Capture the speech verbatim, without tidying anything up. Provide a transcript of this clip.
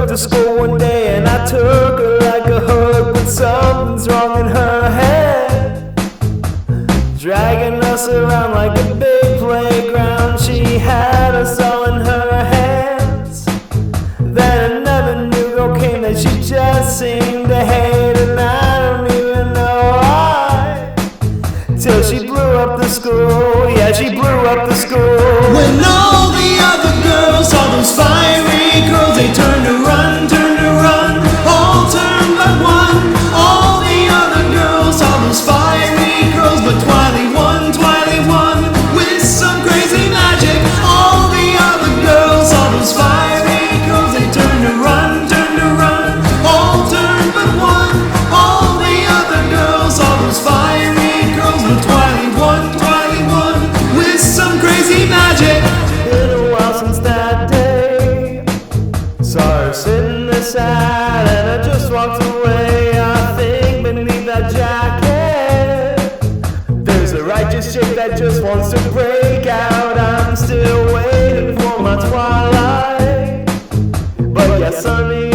to school one day and I took her like a hug, but something's wrong in her head, dragging us around like a big playground. She had us all in her hands. Then another new girl came that she just seemed to hate, and I don't even know why, till she blew up the school. Yeah, she blew up the school. When all the other girls saw those fiery curls, they turned to run, turned to run, all turned but one. All the other girls saw those fiery curls, but Twily won, Twily won, with some crazy magic. All the other girls saw those fiery curls, they turned to run, turned to run, all turned but one. All the other girls saw those fiery curls, but Twily won, Twily won, with some crazy magic. Been a while since that day, saw her sitting there sad, and I just walked away. I think beneath that jacket there's a righteous chick that just wants to break out. I'm still waiting for my Twilight, but yeah, Sunny